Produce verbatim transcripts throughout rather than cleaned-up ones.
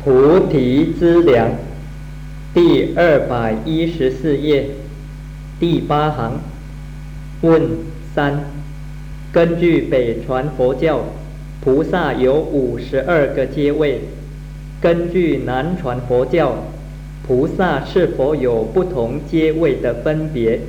菩提资粮，第二百一十四页，第八行。问三：根据北传佛教，菩萨有五十二个阶位；根据南传佛教，菩萨是否有不同阶位的分别？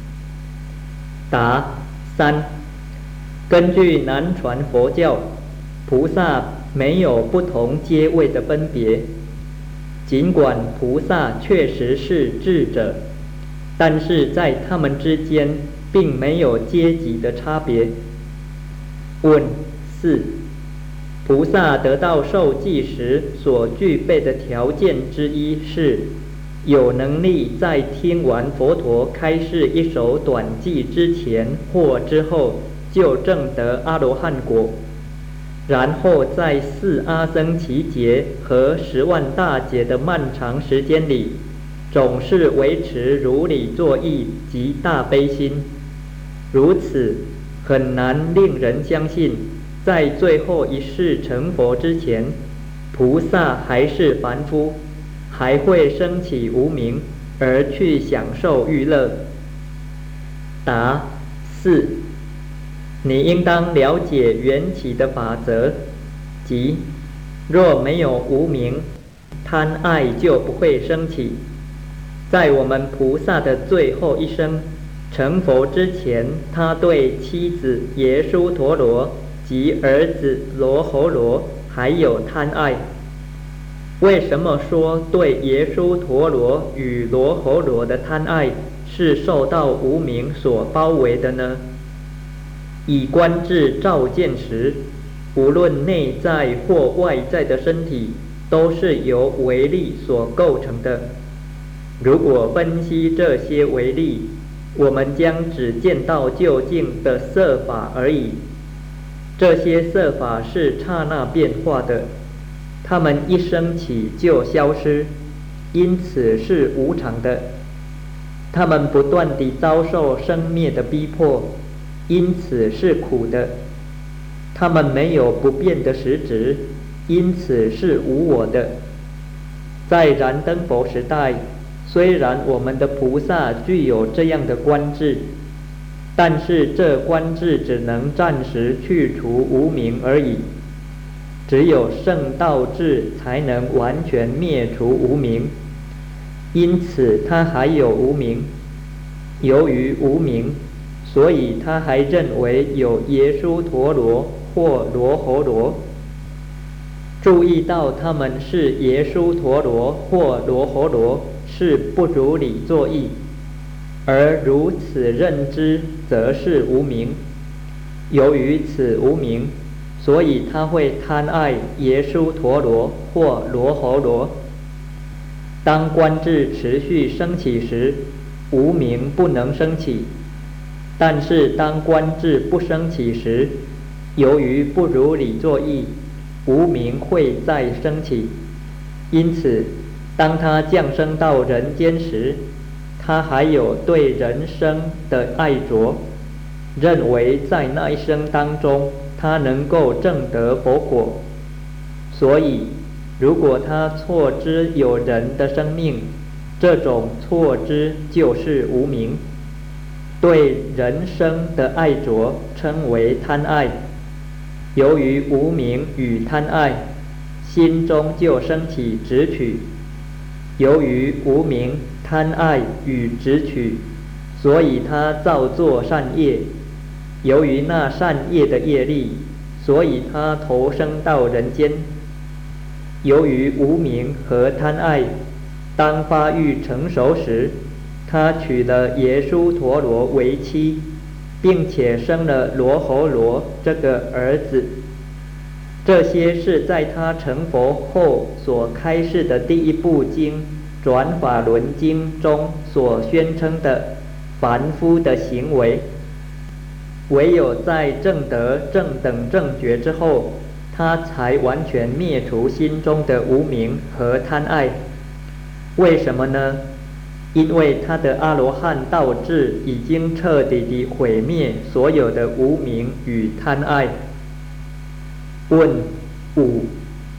答：三。根据南传佛教，菩萨没有不同阶位的分别。尽管菩萨确实是智者，但是在他们之间并没有阶级的差别。问四：菩萨得到受记时所具备的条件之一是有能力在听完佛陀开示一首短偈之前或之后就证得阿罗汉果，然后在四阿僧祇劫和十万大劫的漫长时间里，总是维持如理作意及大悲心。如此很难令人相信，在最后一世成佛之前，菩萨还是凡夫，还会升起无明而去享受欲乐。答：四。你应当了解缘起的法则，即若没有无明，贪爱就不会升起。在我们菩萨的最后一生成佛之前，他对妻子耶输陀罗及儿子罗侯罗还有贪爱。为什么说对耶输陀罗与罗侯罗的贪爱是受到无明所包围的呢？以观智照见时，无论内在或外在的身体都是由微粒所构成的。如果分析这些微粒，我们将只见到究竟的色法而已。这些色法是刹那变化的，它们一升起就消失，因此是无常的。它们不断地遭受生灭的逼迫，因此是苦的。它们没有不变的实质，因此是无我的。在燃灯佛时代，虽然我们的菩萨具有这样的观智，但是这观智只能暂时去除无明而已。只有圣道智才能完全灭除无明，因此他还有无明。由于无明，所以他还认为有耶输陀罗或罗侯罗。注意到他们是耶输陀罗或罗侯罗是不如理作意，而如此认知则是无明。由于此无明，所以他会贪爱耶输陀罗或罗侯罗。当观智持续升起时，无明不能升起。但是当观智不升起时，由于不如理作意，无明会再升起。因此当他降生到人间时，他还有对人生的爱着，认为在那一生当中他能够证得佛果。所以如果他错知有人的生命，这种错知就是无明。对人生的爱着称为贪爱。由于无明与贪爱，心中就升起执取。由于无明、贪爱与执取，所以他造作善业。由于那善业的业力，所以他投生到人间。由于无明和贪爱，当发育成熟时，他娶了耶输陀罗为妻，并且生了罗侯罗这个儿子。这些是在他成佛后所开示的第一部经《转法轮经》中所宣称的凡夫的行为。唯有在证得正等正觉之后，他才完全灭除心中的无明和贪爱。为什么呢？因为他的阿罗汉道智已经彻底地毁灭所有的无明与贪爱。问五：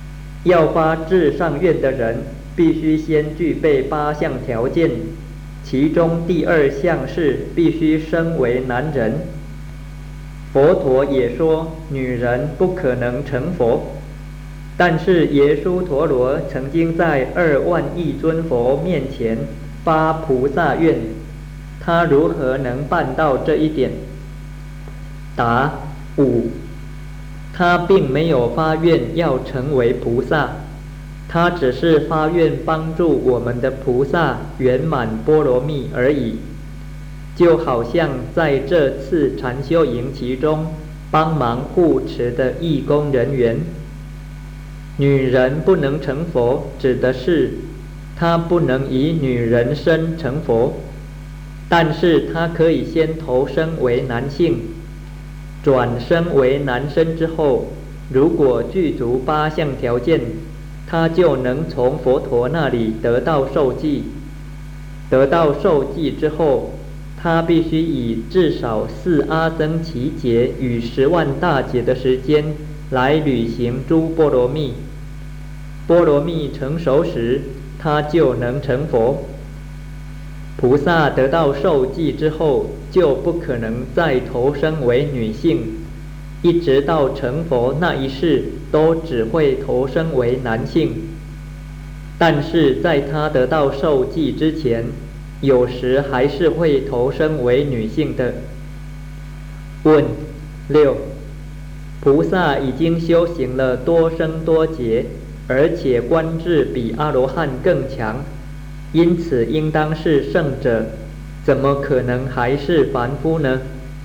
要发至上愿的人，必须先具备八项条件，其中第二项是必须生为男人。佛陀也说，女人不可能成佛。但是耶输陀罗曾经在二万亿尊佛面前发菩萨愿，他如何能办到这一点？答：五。他并没有发愿要成为菩萨，他只是发愿帮助我们的菩萨圆满波罗蜜而已。就好像在这次禅修营其中帮忙护持的义工人员。女人不能成佛，指的是她不能以女人身成佛，但是她可以先投生为男性，转生为男生之后，如果具足八项条件，她就能从佛陀那里得到受记。得到受记之后，她必须以至少四阿僧祇劫与十万大劫的时间来履行诸波罗蜜。波罗蜜成熟时，他就能成佛。菩萨得到受记之后，就不可能再投生为女性，一直到成佛那一世，都只会投生为男性。但是在他得到受记之前，有时还是会投生为女性的。问六：菩萨已经修行了多生多劫，而且观智比阿罗汉更强，因此应当是圣者，怎么可能还是凡夫呢？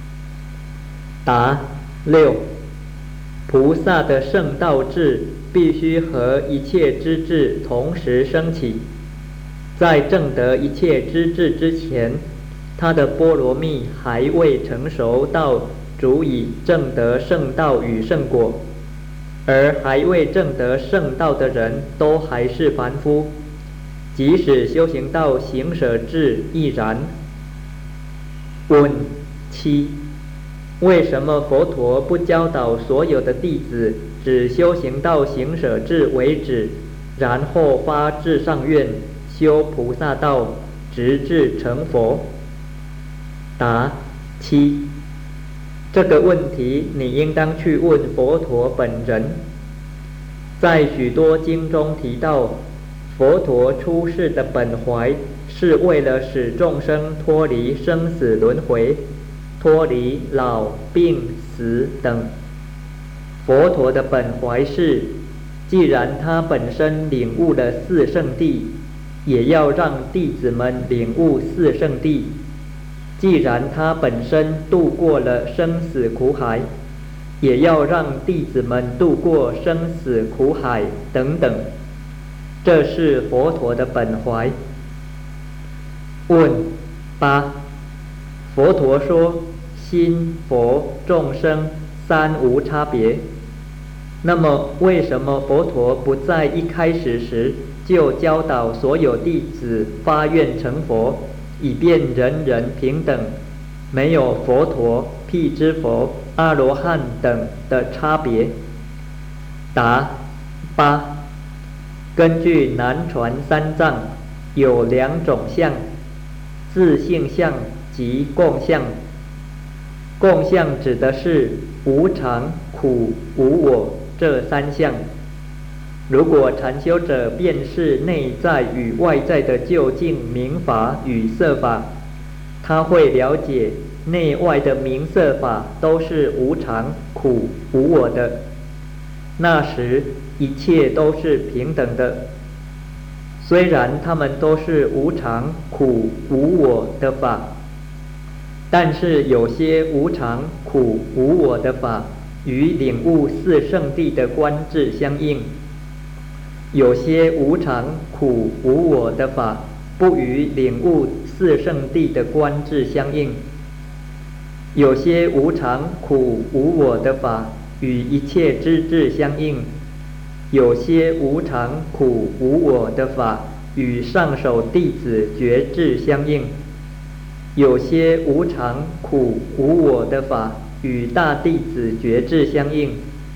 答：六。菩萨的圣道智必须和一切之智同时升起，在证得一切之智之前，他的波罗蜜还未成熟到足以证得圣道与圣果，而还未证得圣道的人都还是凡夫，即使修行到行舍智亦然。问七：为什么佛陀不教导所有的弟子只修行到行舍智为止，然后发至上愿，修菩萨道，直至成佛？答：七。这个问题你应当去问佛陀本人。在许多经中提到，佛陀出世的本怀是为了使众生脱离生死轮回，脱离老病死等。佛陀的本怀是，既然他本身领悟了四圣谛，也要让弟子们领悟四圣谛。既然他本身度过了生死苦海，也要让弟子们度过生死苦海等等。这是佛陀的本怀。问八：佛陀说心、佛、众生三无差别，那么为什么佛陀不在一开始时就教导所有弟子发愿成佛，以便人人平等，没有佛陀、辟支佛、阿罗汉等的差别？答：八。根据南传三藏，有两种相，自性相及共相。共相指的是无常、苦、无我这三相。如果禅修者辨识内在与外在的究竟名法与色法，他会了解内外的名色法都是无常、苦、无我的，那时一切都是平等的。虽然他们都是无常、苦、无我的法，但是有些无常、苦、无我的法与领悟四圣谛的观智相应，有些无常、苦、无我的法不与领悟四圣谛的观智相应，有些无常、苦、无我的法与一切之智相应，有些无常、苦、无我的法与上首弟子觉智相应，有些无常、苦、无我的法与大弟子觉智相应，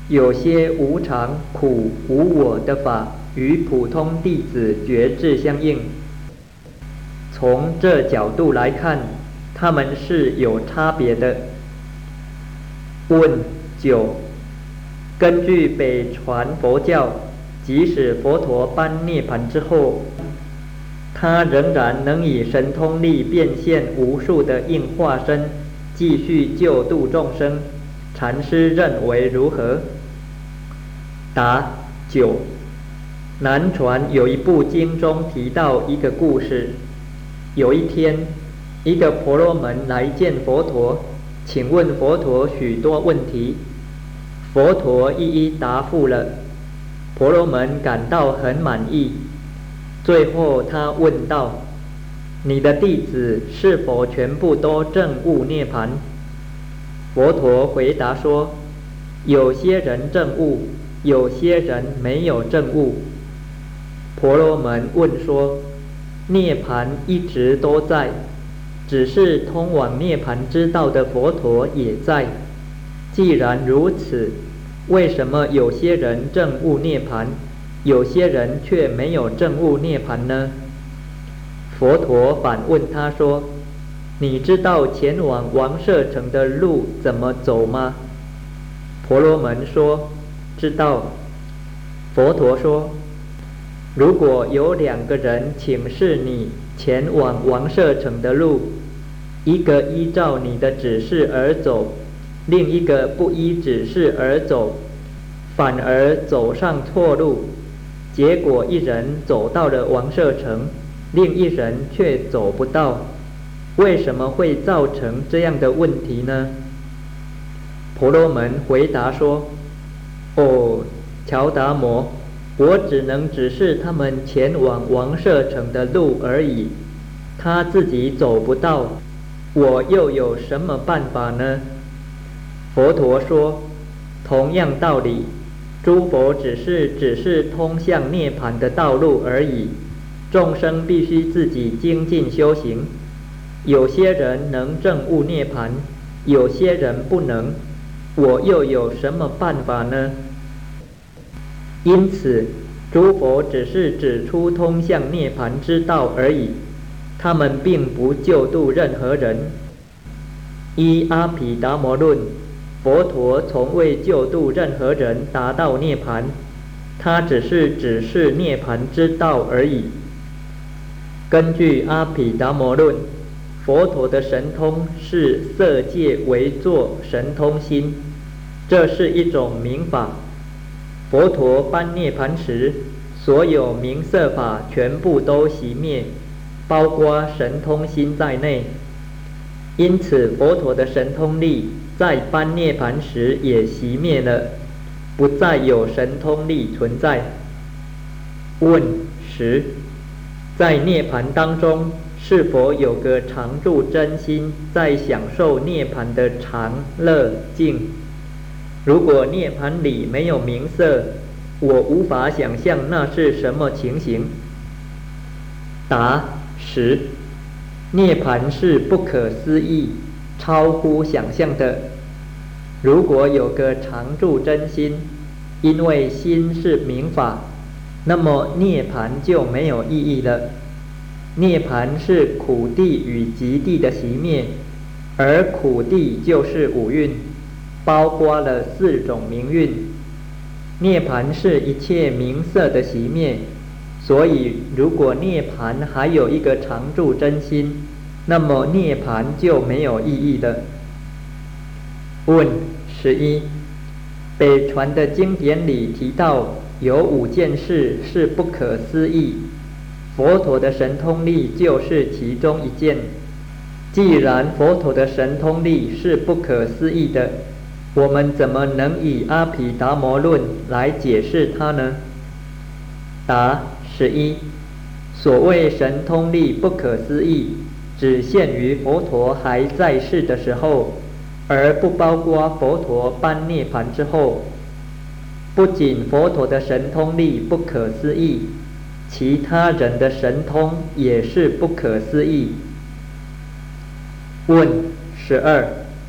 有些无常、苦、无我的法与普通弟子觉智相应。从这角度来看，他们是有差别的。问九，根据北传佛教，即使佛陀般涅盘之后，他仍然能以神通力变现无数的应化身，继续救度众生。禅师认为如何？答：九。南传有一部经中提到一个故事。有一天，一个婆罗门来见佛陀，请问佛陀许多问题，佛陀一一答复了。婆罗门感到很满意。最后他问道：你的弟子是否全部都证悟涅盘？佛陀回答说：有些人证悟，有些人没有证悟。婆罗门问说：涅盘一直都在，只是通往涅盘之道的佛陀也在。既然如此，为什么有些人证悟涅盘，有些人却没有证悟涅盘呢？佛陀反问他说：你知道前往王舍城的路怎么走吗？婆罗门说：知道。佛陀说：如果有两个人请示你前往王舍城的路，一个依照你的指示而走，另一个不依指示而走，反而走上错路，结果一人走到了王舍城，另一人却走不到，为什么会造成这样的问题呢？婆罗门回答说：哦，乔达摩，我只能指示他们前往王舍城的路而已，他自己走不到，我又有什么办法呢？佛陀说：同样道理，诸佛只是只是通向涅盘的道路而已，众生必须自己精进修行。有些人能证悟涅盘，有些人不能，我又有什么办法呢？因此，诸佛只是指出通向涅盘之道而已，他们并不救度任何人。依阿毗达摩论，佛陀从未救度任何人达到涅盘，他只是指示涅盘之道而已。根据阿毗达摩论，佛陀的神通是色界为作神通心，这是一种明法。佛陀般涅盘时，所有名色法全部都熄灭，包括神通心在内。因此，佛陀的神通力在般涅盘时也熄灭了，不再有神通力存在。问十，在涅盘当中，是否有个常住真心在享受涅盘的常乐境？如果涅盘里没有名色，我无法想象那是什么情形。答：十，涅盘是不可思议、超乎想象的。如果有个常住真心，因为心是明法，那么涅盘就没有意义了。涅盘是苦地与极地的熄灭，而苦地就是五蕴，包括了四种名蕴。涅盘是一切名色的熄灭，所以如果涅盘还有一个常住真心，那么涅盘就没有意义了。问十一，北传的经典里提到有五件事是不可思议，佛陀的神通力就是其中一件。既然佛陀的神通力是不可思议的，我们怎么能以阿毗达摩论来解释它呢？答：十一，所谓神通力不可思议，只限于佛陀还在世的时候，而不包括佛陀般涅盘之后。不仅佛陀的神通力不可思议，其他人的神通也是不可思议。问十二，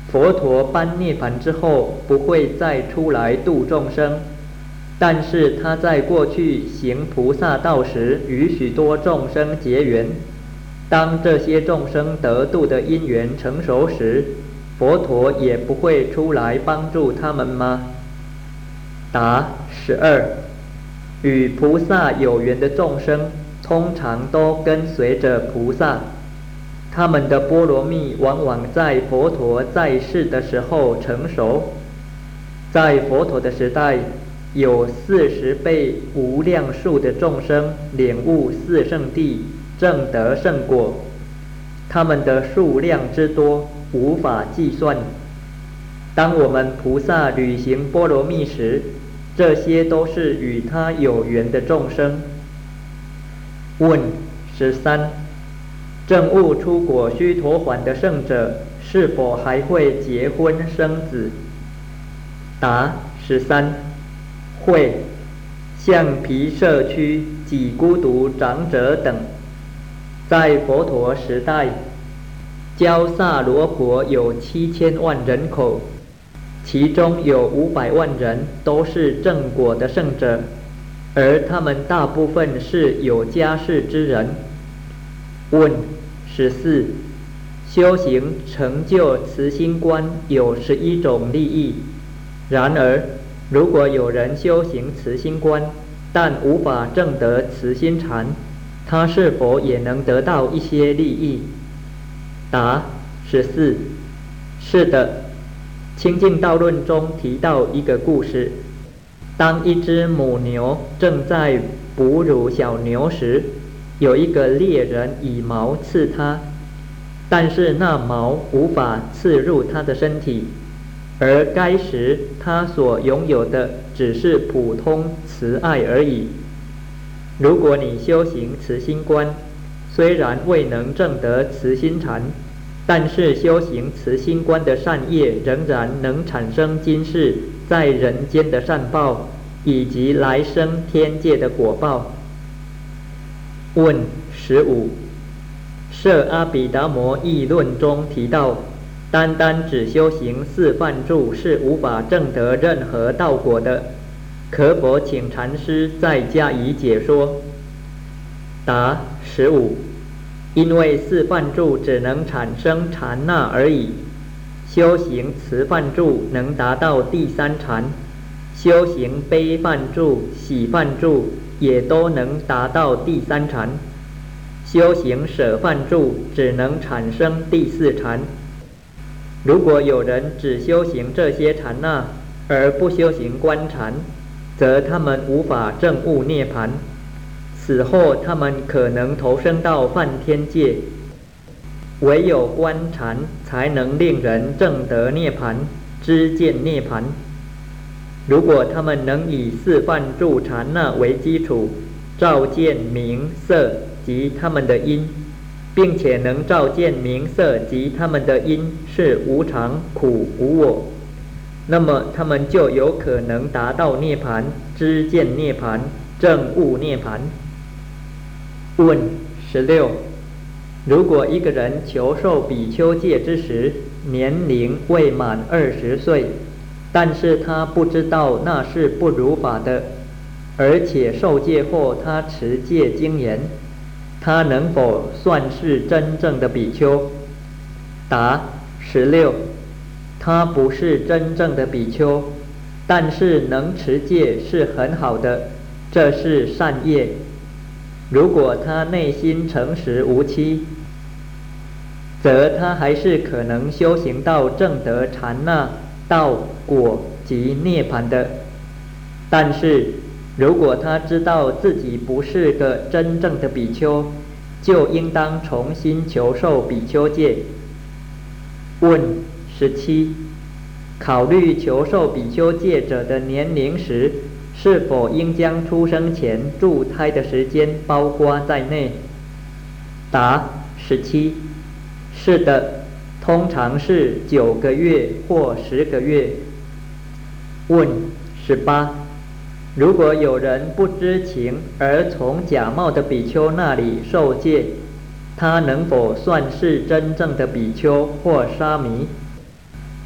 佛陀般涅槃之后不会再出来度众生，但是他在过去行菩萨道时与许多众生结缘，当这些众生得度的因缘成熟时，佛陀也不会出来帮助他们吗？答：十二。与菩萨有缘的众生通常都跟随着菩萨，他们的波罗蜜往往在佛陀在世的时候成熟。在佛陀的时代，有四十倍无量数的众生领悟四圣谛，证得圣果，他们的数量之多无法计算。当我们菩萨履行波罗蜜时，这些都是与他有缘的众生。问：十三，证悟出果须陀洹的圣者，是否还会结婚生子？答：十三，会。像毗舍区、己孤独长者等，在佛陀时代，焦萨罗国有七千万人口，其中有五百万人都是正果的圣者，而他们大部分是有家室之人。问：十四，修行成就慈心观有十一种利益，然而如果有人修行慈心观，但无法证得慈心禅，他是否也能得到一些利益？答：十四，是的。清净道论中提到一个故事，当一只母牛正在哺乳小牛时，有一个猎人以矛刺它，但是那矛无法刺入它的身体，而该时它所拥有的只是普通慈爱而已。如果你修行慈心观，虽然未能证得慈心禅，但是修行慈心观的善业仍然能产生今世在人间的善报，以及来生天界的果报。问：十五，摄阿毗达摩议论中提到，单单只修行四梵住是无法证得任何道果的，可否请禅师再加以解说？答：十五，因为四梵住只能产生禅那而已，修行慈梵住能达到第三禅，修行悲梵住、喜梵住也都能达到第三禅，修行舍梵住只能产生第四禅。如果有人只修行这些禅那，而不修行观禅，则他们无法证悟涅槃。死后他们可能投生到梵天界，唯有观禅才能令人证得涅槃，知见涅槃。如果他们能以四梵住禅那为基础，照见名色及他们的因，并且能照见名色及他们的因是无常、苦、无我，那么他们就有可能达到涅槃，知见涅槃，证悟涅槃。问：十六，如果一个人求受比丘戒之时，年龄未满二十岁，但是他不知道那是不如法的，而且受戒后他持戒精严，他能否算是真正的比丘？答：十六，他不是真正的比丘，但是能持戒是很好的，这是善业。如果他内心诚实无欺，则他还是可能修行到证得禅那、道、果及涅槃的。但是如果他知道自己不是个真正的比丘，就应当重新求受比丘戒。问：十七，考虑求受比丘戒者的年龄时，是否应将出生前助胎的时间包括在内？答：十七，是的，通常是九个月或十个月。问：十八，如果有人不知情而从假冒的比丘那里受戒，他能否算是真正的比丘或沙弥？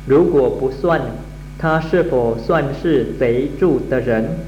如果不算，他是否算是贼住的人？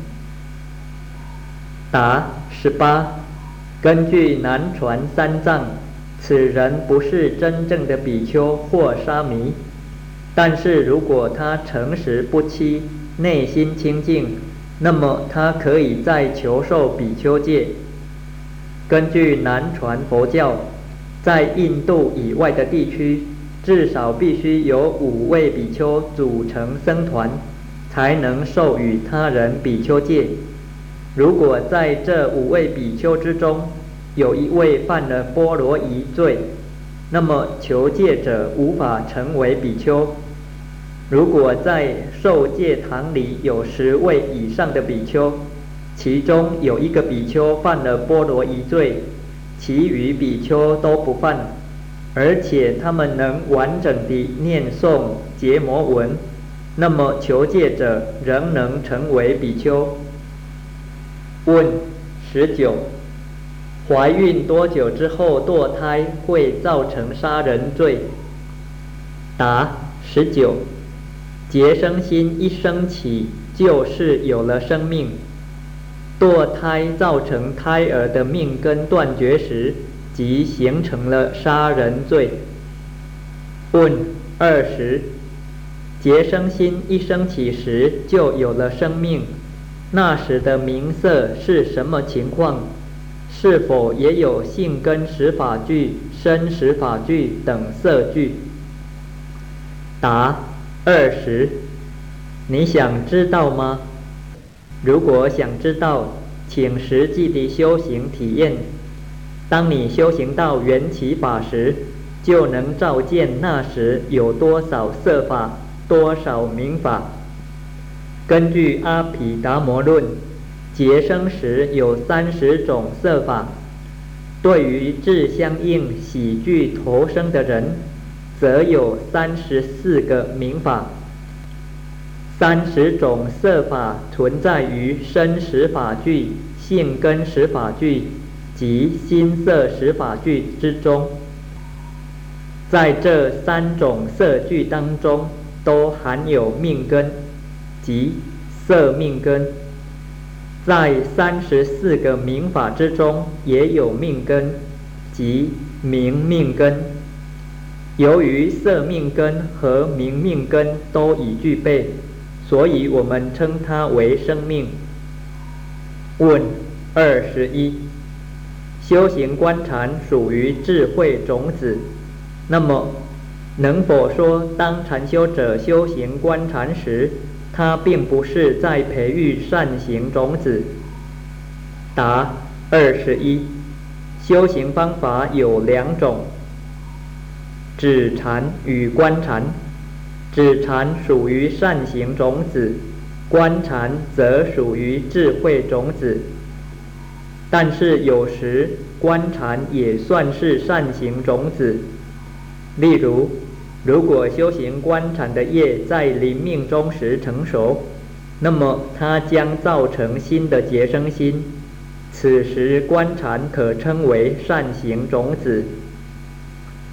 答：十八。根据南传三藏，此人不是真正的比丘或沙弥，但是如果他诚实不欺，内心清净，那么他可以再求受比丘戒。根据南传佛教，在印度以外的地区，至少必须有五位比丘组成僧团，才能授予他人比丘戒。如果在这五位比丘之中，有一位犯了波罗夷罪，那么求戒者无法成为比丘。如果在受戒堂里有十位以上的比丘，其中有一个比丘犯了波罗夷罪，其余比丘都不犯，而且他们能完整地念诵结摩文，那么求戒者仍能成为比丘。问十九。怀孕多久之后堕胎会造成杀人罪？答：十九。结生心一生起就是有了生命，堕胎造成胎儿的命根断绝时，即形成了杀人罪。问二十。结生心一生起时就有了生命，那时的名色是什么情况？是否也有性根识法具、身识法具等色具？答：二十。你想知道吗？如果想知道，请实际地修行体验。当你修行到缘起法时，就能照见那时有多少色法，多少名法。根据阿毗达摩论，结生时有三十种色法，对于志相应喜剧投生的人，则有三十四个名法。三十种色法存在于身识法具、性根识法具及心色识法具之中。在这三种色具当中，都含有命根，即色命根。在三十四个名法之中，也有命根，即名命根。由于色命根和名命根都已具备，所以我们称它为生命。问二十一。修行观禅属于智慧种子，那么能否说当禅修者修行观禅时，他并不是在培育善行种子？答：二十一。修行方法有两种，止禅与观禅。止禅属于善行种子，观禅则属于智慧种子。但是有时观禅也算是善行种子。例如，如果修行观禅的业在临命终时成熟，那么它将造成新的结生心，此时观禅可称为善行种子。